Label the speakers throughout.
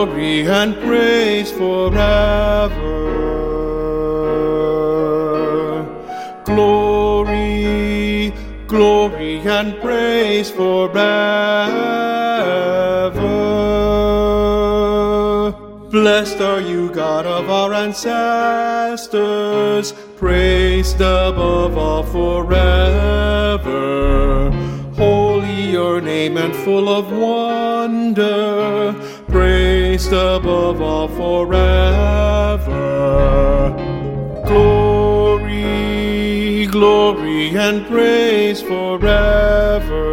Speaker 1: glory and praise forever. Glory, glory and praise forever. Blessed are you, God of our ancestors, praised above all forever. Holy your name and full of wonder, praised above all forever. Glory, glory and praise forever.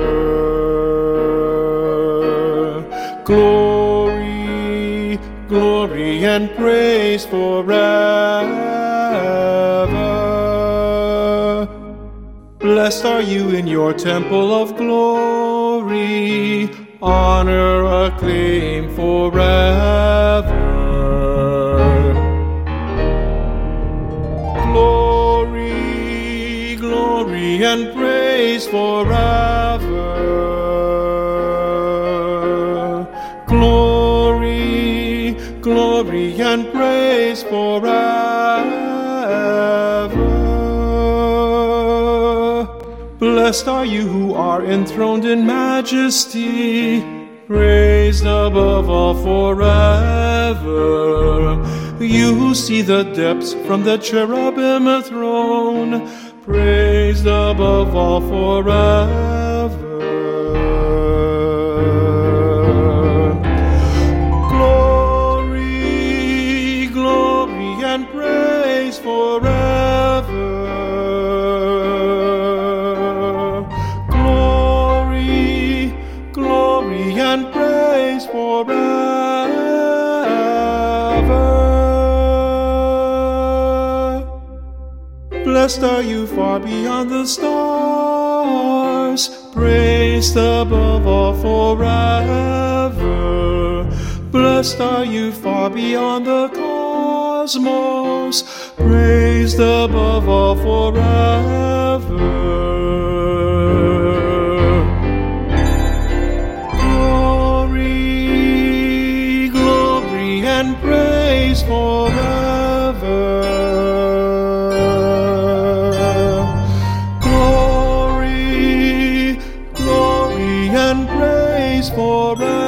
Speaker 1: Glory, glory and praise forever. Blessed are you in your temple of glory, honor, acclaim forever. Glory, glory and praise forever. Glory, glory and praise forever. Blessed are you who are enthroned in majesty, praised above all forever. You who see the depths from the cherubim throne, praised above all forever. Glory, glory and praise forever. Glory, glory and praise forever. Blessed are you far beyond the stars, praised above all forever. Blessed are you far beyond the cosmos, praised above all forever. Glory, glory and praise forever. Glory, glory and praise forever.